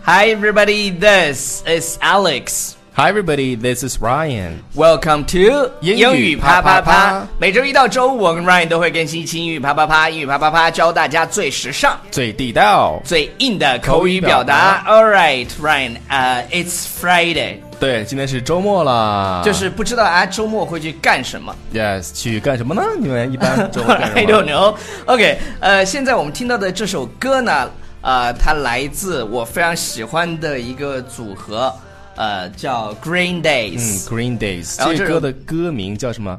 Hi everybody, this is Alex. Hi everybody, this is Ryan. Welcome to 英语啪啪啪。 每周一到周五，我跟 Ryan 都会更新一期英语啪啪啪。英语啪啪啪教大家最时尚、 最地道、 最硬的口语表达。All right, Ryan, it's Friday. 对，今天是周末了， 就是不知道周末会去干什么。 Yes， 去干什么呢？你们一般周末干什么？ I don't know. OK， 现在我们听到的这首歌呢，它来自我非常喜欢的一个组合。叫 Green Days， Green Days， 然后这个歌的歌名叫什么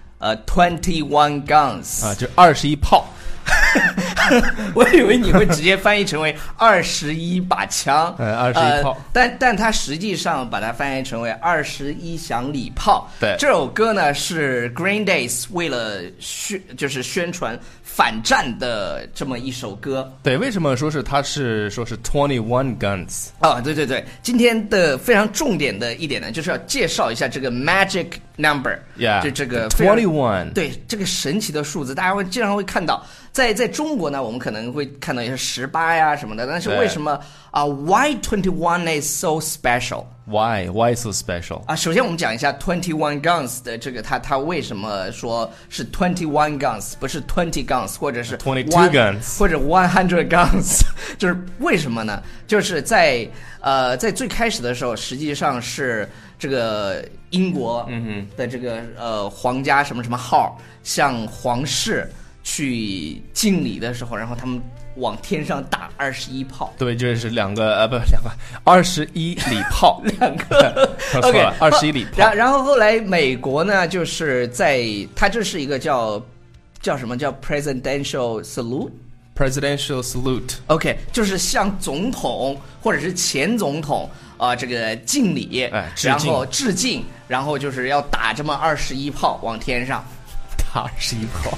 ？21 Guns 啊，就21炮。 我以为你会直接翻译成为21把枪 ，21炮， 但它实际上把它翻译成为21响礼炮。 对， 这首歌呢是 Green Days 为了宣传反战的这么一首歌。 对，为什么说是21 Guns？ 对对对，今天的非常重点的一点呢，就是要介绍一下这个 Magic Number， 就这个 21， 对这个神奇的数字，大家会经常会看到。在中国呢，我们可能会看到一些18呀什么的，但是为什么Why 21 is so special？ Why so special？ 首先我们讲一下21 Guns 的这个它为什么说是21 Guns， 不是20 Guns 或者是 22 Guns 或者100 Guns， 就是为什么呢？就是在最开始的时候，实际上是这个英国的这个皇家什么什么号向皇室去敬礼的时候，然后他们往天上打21炮。 对，这是21礼炮， 两个说错了，21礼炮。 然后后来美国呢，就是它这是一个叫什么叫 Presidential Salute。Presidential Salute。OK， 就是向总统或者是前总统这个敬礼，然后致敬，然后就是要打这么21炮往天上， 打21炮。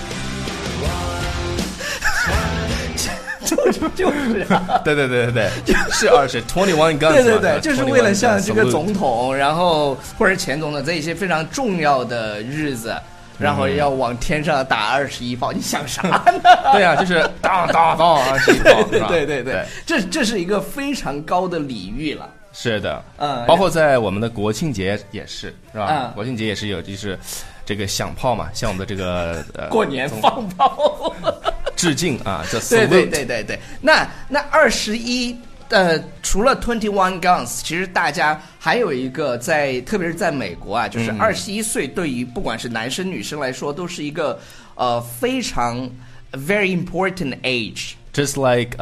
就是对，是21 Guns， 对，就是为了向这个总统，然后或者前总统在一些非常重要的日子，然后要往天上打21炮，你想啥呢？ 对啊，就是当21炮， 对，这是一个非常高的礼遇了。 是的，包括在我们的国庆节也是吧？国庆节也是有就是这个响炮嘛，像我们的这个过年放炮。 致敬啊，叫 salute。 对。那21，除了21 Guns， 其实大家还有一个特别是在美国啊，就是21岁对于不管是男生女生来说，都是一个非常 very important age. Just like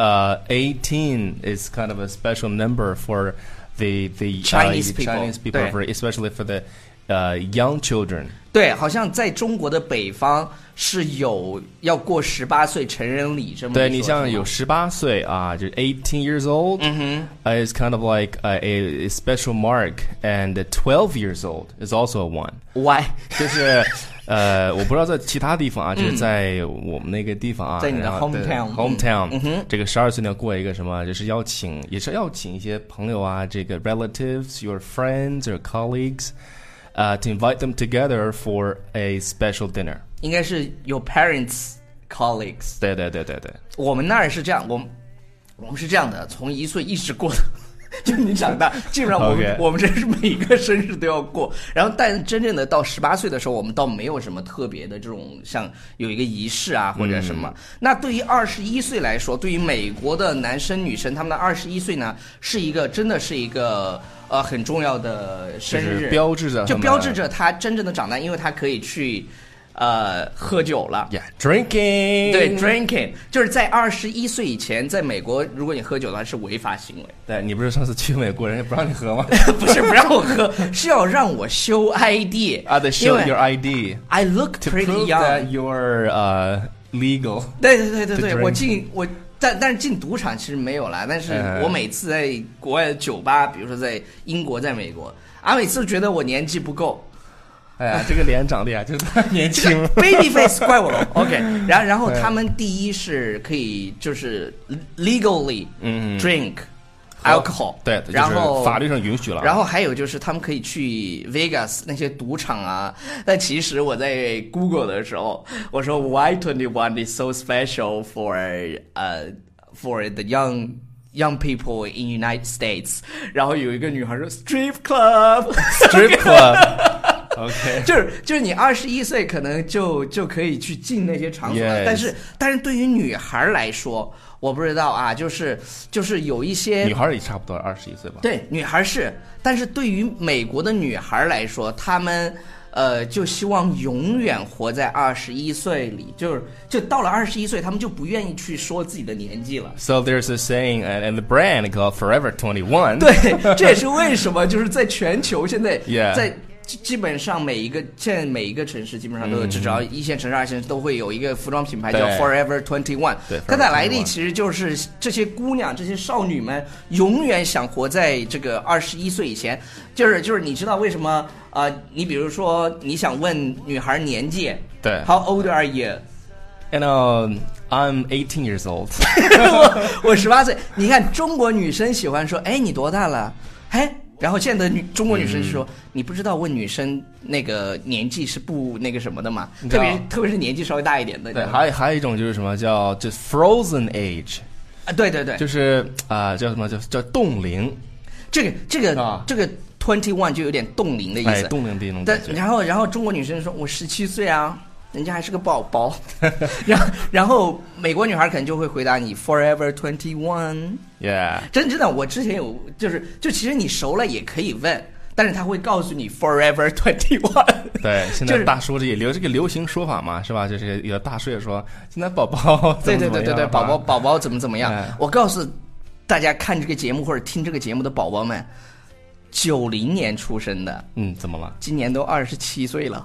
18 is kind of a special number for the Chinese people, especially for the young children. 对，好像在中国的北方是有要过18岁成人礼这么一说。 对，你像有18岁啊，就是18 years old, is kind of like a special mark, and 12 years old is also a one. Why？ 就是我不知道在其他地方啊，就是在我们那个地方啊， 在你的 hometown， 这个12岁呢过一个什么，就是也是邀请一些朋友啊，这个 relatives, your friends or colleagues。To invite them together for a special dinner， 应该是 your parents colleagues。 对。 我们那儿是这样，我们是这样的，从1岁一直过的，就你长大，基本上我们这是每一个生日都要过。然后，但真正的到18岁的时候，我们倒没有什么特别的这种像有一个仪式啊或者什么。那对于21岁来说，对于美国的男生女生，他们的21岁呢，真的是一个。很重要的生日， 标志着他真正的长大，因为他可以去喝酒了。 Drinking。 对 ，drinking 就是在21岁以前，在美国，如果你喝酒的话是违法行为。 对，你不是上次去美国，人家不让你喝吗？ 不是不让我喝，是要让我show ID。 They show your ID. I look pretty young. To prove that you're legal. 对，但是进赌场其实没有啦。但是我每次在国外的酒吧，比如说在英国、在美国，每次都觉得我年纪不够。 哎呀，这个脸长得呀，就是太年轻。 Baby face 怪我了。OK， 然后他们第一是可以就是 legally drink。alcohol， 对， 然后就是法律上允许了。 然后还有就是他们可以去 Vegas 那些赌场啊。但其实我在 Google 的时候，我说 Why 21 is so special for the young young people in United States， 然后有一个女孩说 strip club strip club。OK， 就是你21岁可能就可以去进那些场所了， yes. 但是对于女孩来说，我不知道啊，就是有一些女孩也差不多21岁吧？ 对，女孩是，但是对于美国的女孩来说，她们就希望永远活在21岁里，就到了21岁，他们就不愿意去说自己的年纪了。 So there's a saying and the brand called Forever 21。 对，这也是为什么就是在全球现在 ，yeah. 在基本上现在每一个城市基本上都有，至少1线城市、2线城市都会有一个服装品牌叫 Forever 21。它的来历其实就是这些姑娘、这些少女们永远想活在这个21岁以前。就是你知道为什么你比如说你想问女孩年纪， 对 ，How old are you？ And I'm 18 years old 我18岁。你看中国女生喜欢说，哎，你多大了？哎。然后现在的中国女生是说，你不知道问女生那个年纪是不那个什么的嘛？特别是年纪稍微大一点的。 对，还有一种就是什么叫就 frozen age 啊，对对对， 就是叫什么叫冻龄。 这个 21就有点冻龄的意思， 哎，冻龄的那种感觉。 然后中国女生说我17岁啊。人家还是个宝宝，然后美国女孩可能就会回答你 Forever 21。Yeah， 真的，我之前有就其实你熟了也可以问，但是他会告诉你 Forever 21。 对，现在大叔这个流行说法嘛，是吧？就是有大叔也说现在宝宝怎么怎么样， 对，宝宝怎么样？我告诉大家，看这个节目或者听这个节目的宝宝们，90年出生的， 怎么了？ 今年都27岁了。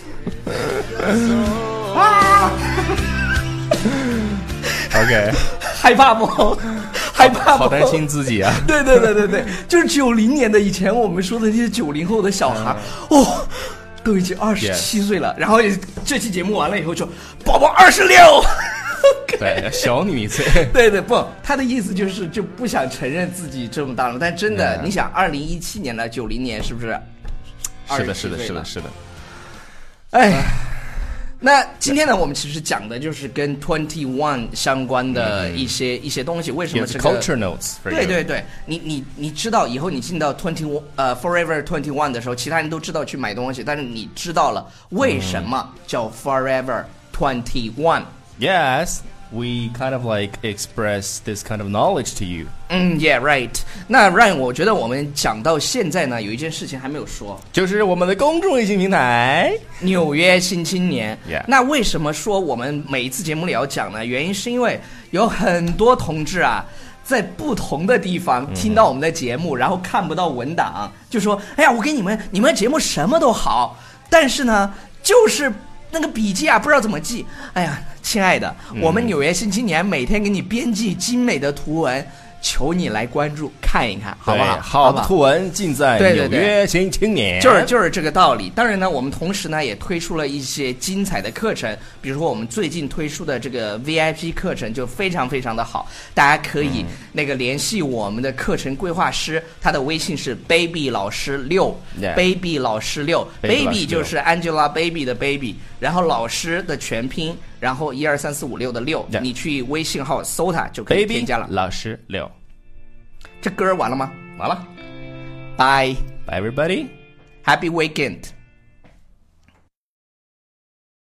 OK， 害怕不？害怕不？ 好担心自己啊！ 对，就是90年的，以前我们说的那些90后的小孩，都已经27岁了。然后这期节目完了以后就宝宝26。 对，小你1岁。 对，不，他的意思就不想承认自己这么大了。但真的，你想2017年了，90年是不是？ 是的。 哎，那今天呢，我们其实讲的就是跟21相关的一些东西。为什么这个 culture notes？ 对，你知道以后你进到Forever 21的时候，其他人都知道去买东西，但是你知道了为什么叫 Forever 21？Yes。 We kind of like express this kind of knowledge to you. Yeah, right. 那 Ryan， 我觉得我们讲到现在呢，有一件事情还没有说， 就是我们的公众微信平台 《纽约新青年》。 Yeah. 那为什么说我们每一次节目里要讲呢？原因是因为有很多同志啊，在不同的地方听到我们的节目，然后看不到文档，就说：“哎呀，我给你们节目什么都好，但是呢，就是那个笔记啊，不知道怎么记。哎呀。”亲爱的，我们纽约新青年每天给你编辑精美的图文，求你来关注看一看，好不好？ 好的图文尽在纽约新青年， 就是这个道理。当然呢，我们同时呢也推出了一些精彩的课程，比如说我们最近推出的这个 VIP 课程就非常非常的好，大家可以那个联系我们的课程规划师，他的微信是 baby 老师6 baby 老师6 baby 就是 Angelababy 的 baby， 然后老师的全拼，然后1 2 3 4 5 6的6，你去微信号搜它就可以添加了。 老师6。 这歌完了吗？ 完了。 Bye everybody. Happy weekend.